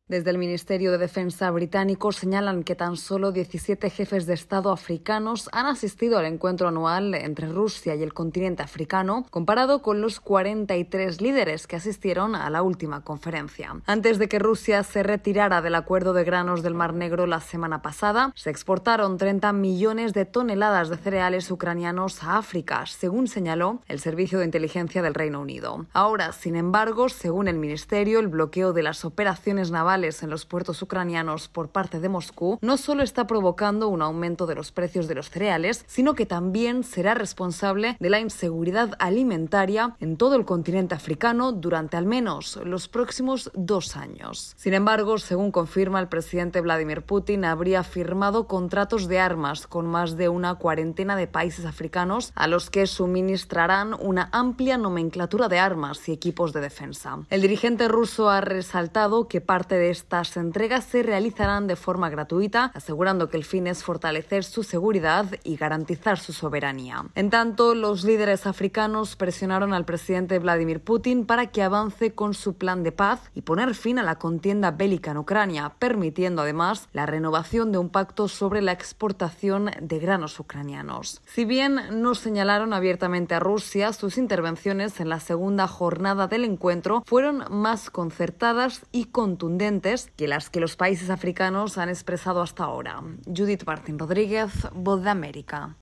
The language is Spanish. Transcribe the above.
Desde el Ministerio de Defensa británico señalan que tan solo 17 jefes de Estado africanos han asistido al encuentro anual entre Rusia y el continente africano, comparado con los 43 líderes que asistieron a la última conferencia. Antes de que Rusia se retirara del acuerdo de granos del Mar Negro la semana pasada, se exportaron 30 millones de toneladas de cereales ucranianos a África, según señaló el Servicio de Inteligencia del Reino Unido. Ahora, sin embargo, según el Ministerio, el bloqueo de las operaciones navales en los puertos ucranianos por parte de Moscú no solo está provocando un aumento de los precios de los cereales, sino que también será responsable de la inseguridad alimentaria en todo el continente africano durante al menos los próximos 2 años. Sin embargo, según confirma el presidente Vladimir Putin, habría firmado contratos de armas con más de una cuarentena de países africanos a los que suministrarán una amplia nomenclatura de armas y equipos de defensa. El dirigente ruso ha resaltado que parte de estas entregas se realizarán de forma gratuita, asegurando que el fin es fortalecer su seguridad y garantizar su soberanía. En tanto, los líderes africanos presionaron al presidente Vladimir Putin para que avance con su plan de paz y poner fin a la contienda bélica en Ucrania, permitiendo además la renovación de un pacto sobre la exportación de granos ucranianos. Si bien no señalaron abiertamente a Rusia, sus intervenciones en la segunda jornada del encuentro fueron más concertadas y contundentes que las que los países africanos han expresado hasta ahora. Judith Martín Rodríguez, Voz de América.